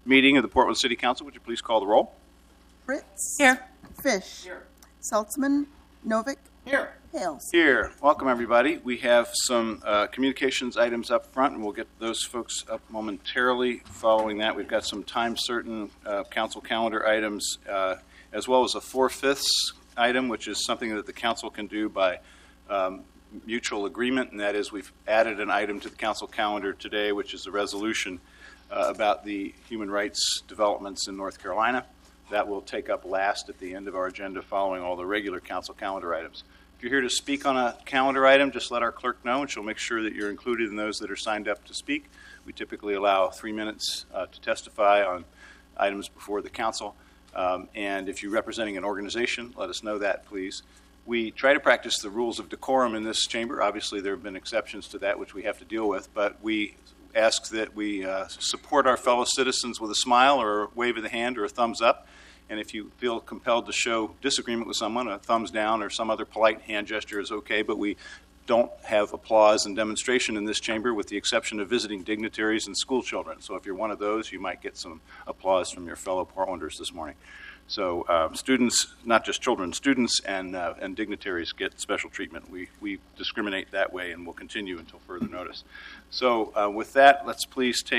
meeting of the Portland City Council. Would you please call the roll? Fritz. Here. Fish. Here. Saltzman. Novick. Here. Hales. Here. Welcome, everybody. We have some communications items up front, and we'll get those folks up momentarily. Following that, we've got some time-certain council calendar items, as well as a 4/5 item, which is something that the council can do by mutual agreement, and that is we've added an item to the council calendar today, which is a resolution about the human rights developments in North Carolina. That will take up last at the end of our agenda following all the regular council calendar items. If you're here to speak on a calendar item, just let our clerk know, and she'll make sure that you're included in those that are signed up to speak. We typically allow 3 minutes to testify on items before the council. And if you're representing an organization, let us know that, please. We try to practice the rules of decorum in this chamber. Obviously, there have been exceptions to that, which we have to deal with, but we ask that we support our fellow citizens with a smile or a wave of the hand or a thumbs up. And if you feel compelled to show disagreement with someone, a thumbs down or some other polite hand gesture is okay, but we don't have applause and demonstration in this chamber with the exception of visiting dignitaries and school children. So if you're one of those, you might get some applause from your fellow Portlanders this morning. So students, not just children, students and dignitaries get special treatment. We discriminate that way and will continue until further notice. So with that, let's please take